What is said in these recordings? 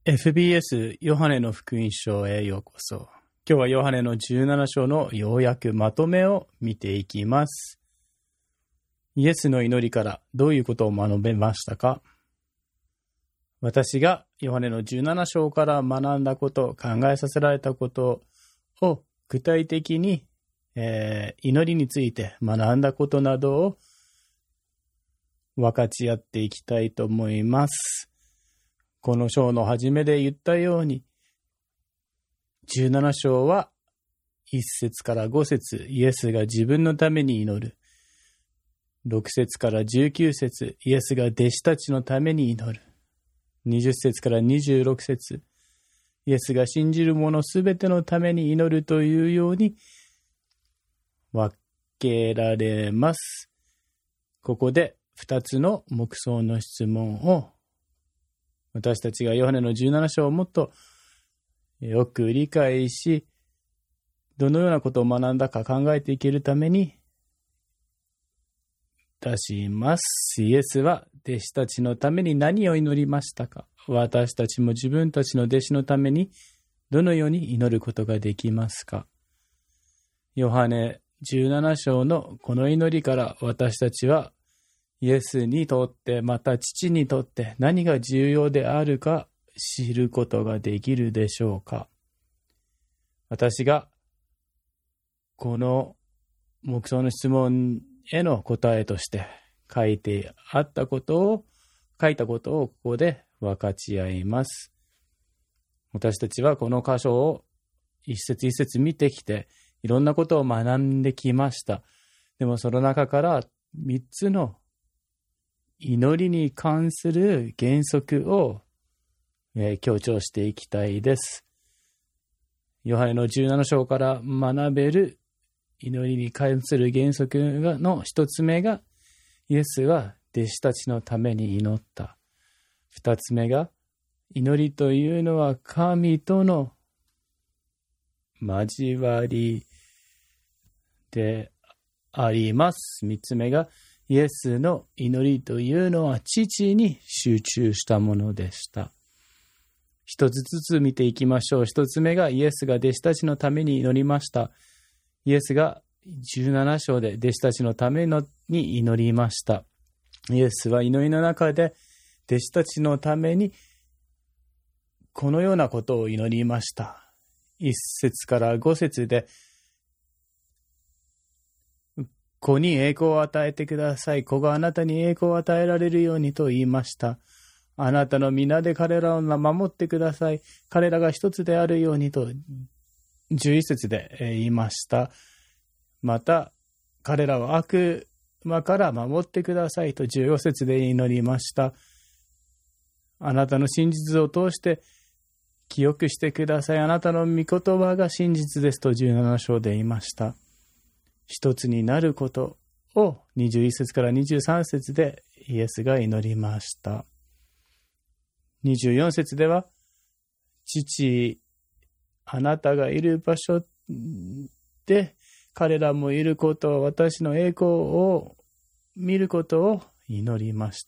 FBS ヨハネの福音書へようこそ。今日はヨハネの17章の要約まとめを見ていきます。イエスの祈りからどういうことを学べましたか？私がヨハネの17章から学んだこと、考えさせられたことを具体的に、祈りについて学んだことなどを分かち合っていきたいと思います。この章の初めで言ったように、17章は1節から5節、イエスが自分のために祈る。6節から19節、イエスが弟子たちのために祈る。20節から26節、イエスが信じる者すべてのために祈るというように分けられます。ここで2つの黙想の質問を私たちがヨハネの17章をもっとよく理解し、どのようなことを学んだか考えていけるために出します。イエスは弟子たちのために何を祈りましたか？私たちも自分たちの弟子のためにどのように祈ることができますか？ヨハネ17章のこの祈りから私たちはイエスにとってまた父にとって何が重要であるか知ることができるでしょうか？私がこの黙想の質問への答えとして書いたことをここで分かち合います。私たちはこの箇所を一節一節見てきていろんなことを学んできました。でもその中から3つの祈りに関する原則を、強調していきたいです。ヨハネの17章から学べる祈りに関する原則の1つ目が、イエスは弟子たちのために祈った。2つ目が、祈りというのは神との交わりであります。3つ目が、イエスの祈りというのは父に集中したものでした。一つずつ見ていきましょう。一つ目がイエスが弟子たちのために祈りました。イエスが17章で弟子たちのために祈りました。イエスは祈りの中で弟子たちのためにこのようなことを祈りました。1節から5節で、子に栄光を与えてください。子があなたに栄光を与えられるようにと言いました。あなたの皆で彼らを守ってください。彼らが一つであるようにと11節で言いました。また、彼らを悪魔から守ってくださいと14節で祈りました。あなたの真実を通して記憶してください。あなたの御言葉が真実ですと17章で言いました。一つになることを21節から23節でイエスが祈りました。24節では、父、あなたがいる場所で彼らもいることを、私の栄光を見ることを祈りました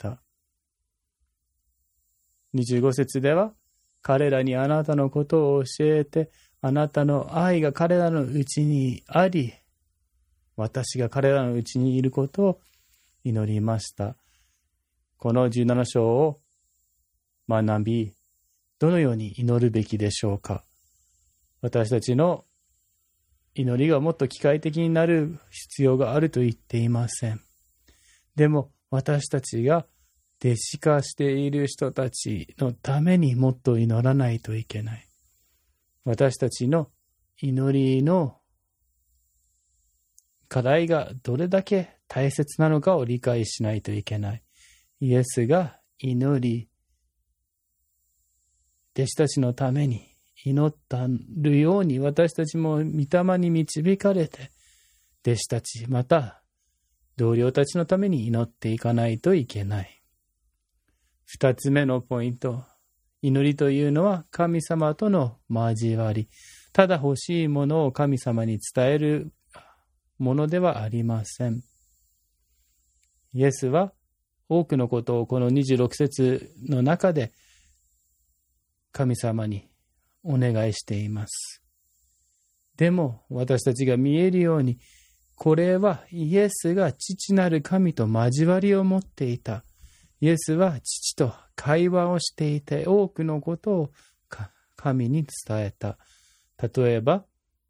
。25節では、彼らにあなたのことを教えて、あなたの愛が彼らのうちにあり、私が彼らのうちにいることを祈りました。この17章を学び、どのように祈るべきでしょうか？私たちの祈りがもっと機械的になる必要があると言っていません。でも私たちが弟子化している人たちのためにもっと祈らないといけない。私たちの祈りの課題がどれだけ大切なのかを理解しないといけない。イエスが祈り、弟子たちのために祈ったるように、私たちも御霊に導かれて、弟子たち、また同僚たちのために祈っていかないといけない。二つ目のポイント、祈りというのは神様との交わり。ただ欲しいものを神様に伝えるものではありません。イエスは多くのことをこの26節の中で神様にお願いしています。でも私たちが見えるように、これはイエスが父なる神と交わりを持っていた。イエスは父と会話をしていて、多くのことを神に伝えた。例えば、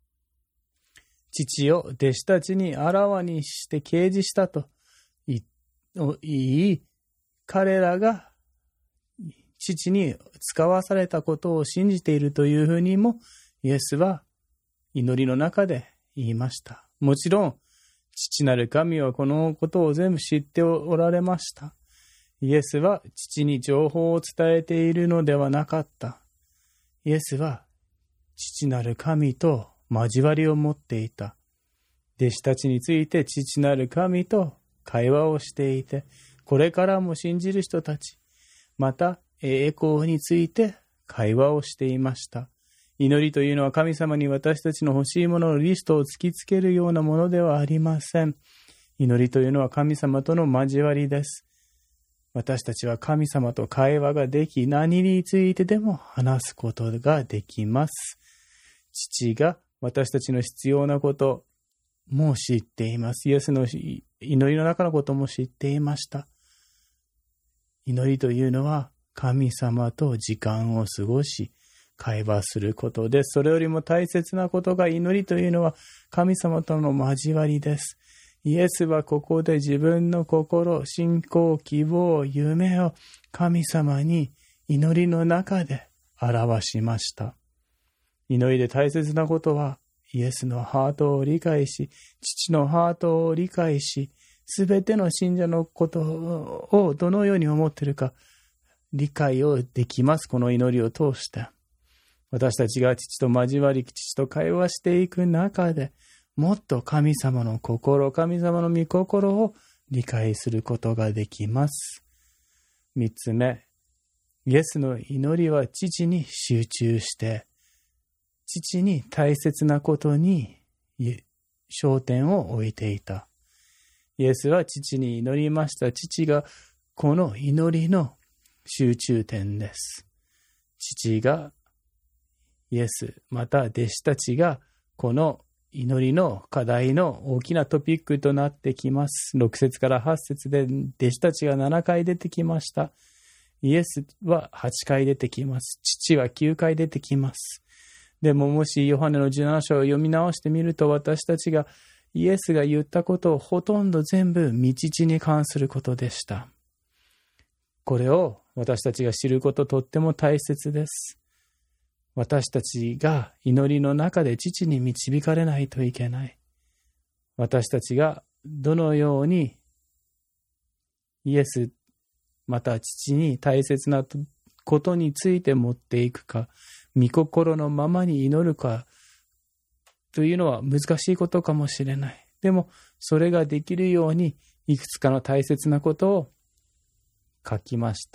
父を弟子たちにあらわにして啓示したと言い、彼らが父に使わされたことを信じているというふうにも、イエスは祈りの中で言いました。もちろん、父なる神はこのことを全部知っておられました。イエスは父に情報を伝えているのではなかった。イエスは父なる神と交わりを持っていた。弟子たちについて父なる神と会話をしていて、これからも信じる人たち、また栄光について会話をしていました。祈りというのは神様に私たちの欲しいもののリストを突きつけるようなものではありません。祈りというのは神様との交わりです。私たちは神様と会話ができ、何についてでも話すことができます。父が私たちの必要なことも知っています。イエスの祈りの中のことも知っていました。祈りというのは神様と時間を過ごし、会話することです。それよりも大切なことが、祈りというのは神様との交わりです。イエスはここで自分の心、信仰、希望、夢を神様に祈りの中で表しました。祈りで大切なことは、イエスのハートを理解し、父のハートを理解し、すべての信者のことをどのように思っているか理解をできます。この祈りを通して。私たちが父と交わり、父と会話していく中で、もっと神様の心、神様の御心を理解することができます。三つ目、イエスの祈りは父に集中して、父に大切なことに焦点を置いていた。イエスは父に祈りました。父がこの祈りの集中点です。父がイエス、また弟子たちがこの祈りの課題の大きなトピックとなってきます。6節から8節で弟子たちが7回出てきました。イエスは8回出てきます。父は9回出てきます。でももしヨハネの17章を読み直してみると、私たちがイエスが言ったことをほとんど全部御父に関することでした。これを私たちが知ることとっても大切です。私たちが祈りの中で父に導かれないといけない。私たちがどのようにイエスまた父に大切なことについて持っていくか、御心のままに祈るかというのは難しいことかもしれない。でもそれができるようにいくつかの大切なことを書きました。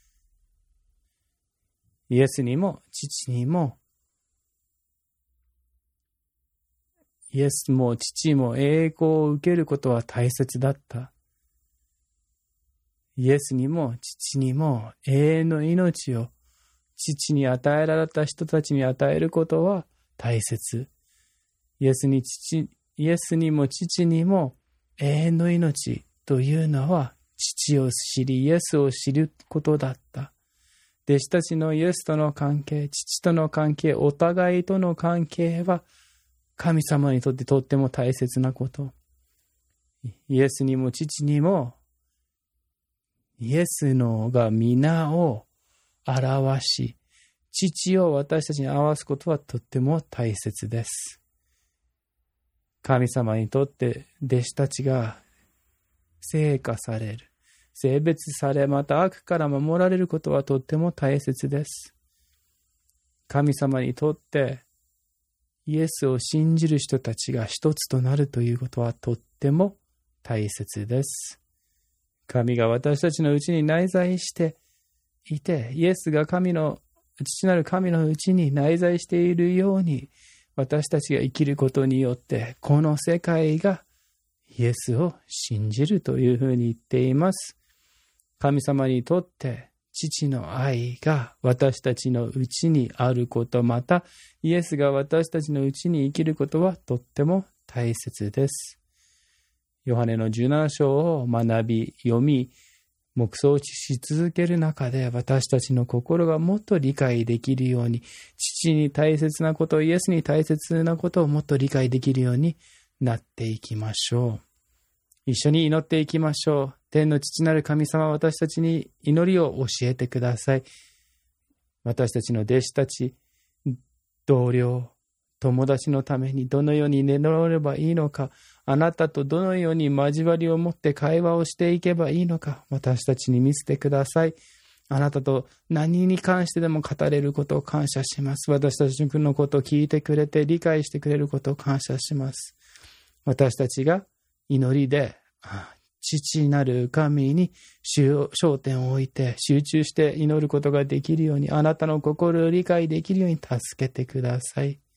イエスにも父にも、イエスも父も栄光を受けることは大切だった。イエスにも父にも永遠の命を父に与えられた人たちに与えることは大切。イエスにも父にも永遠の命というのは父を知り、イエスを知ることだった。弟子たちのイエスとの関係、父との関係、お互いとの関係は神様にとってとっても大切なこと。イエスにも父にもイエスのが皆を表し、父を私たちに表すことはとっても大切です。神様にとって弟子たちが聖化される、性別され、また悪から守られることはとっても大切です。神様にとってイエスを信じる人たちが一つとなるということはとっても大切です。神が私たちのうちに内在していて、イエスが父なる神のうちに内在しているように、私たちが生きることによって、この世界がイエスを信じるというふうに言っています。神様にとって父の愛が私たちのうちにあること、またイエスが私たちのうちに生きることはとっても大切です。ヨハネの17章を学び、読み、黙想し続ける中で私たちの心がもっと理解できるように、父に大切なこと、イエスに大切なことをもっと理解できるようになっていきましょう。一緒に祈っていきましょう。天の父なる神様、私たちに祈りを教えてください。私たちの弟子たち、同僚、友達のためにどのように祈ればいいのか、あなたとどのように交わりを持って会話をしていけばいいのか、私たちに見せてください。あなたと何に関してでも語れることを感謝します。私たちのことを聞いてくれて理解してくれることを感謝します。私たちが祈りで父なる神に焦点を置いて集中して祈ることができるように、あなたの心を理解できるように助けてください。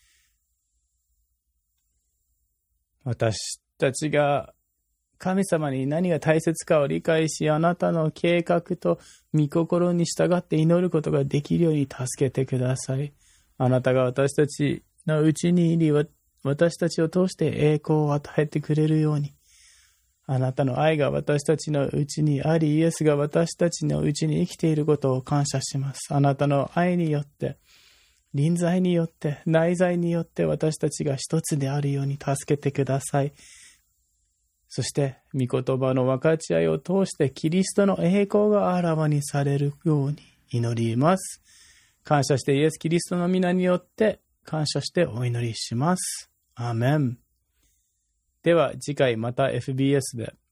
私たちが神様に何が大切かを理解し、あなたの計画と御心に従って祈ることができるように助けてください。あなたが私たちのうちにいり、私たちを通して栄光を与えてくれるように、あなたの愛が私たちのうちにあり、イエスが私たちのうちに生きていることを感謝します。あなたの愛によって、臨在によって、内在によって私たちが一つであるように助けてください。そして、御言葉の分かち合いを通してキリストの栄光があらわにされるように祈ります。感謝してイエス・キリストの皆によって感謝してお祈りします。アーメン。では次回また FBS で。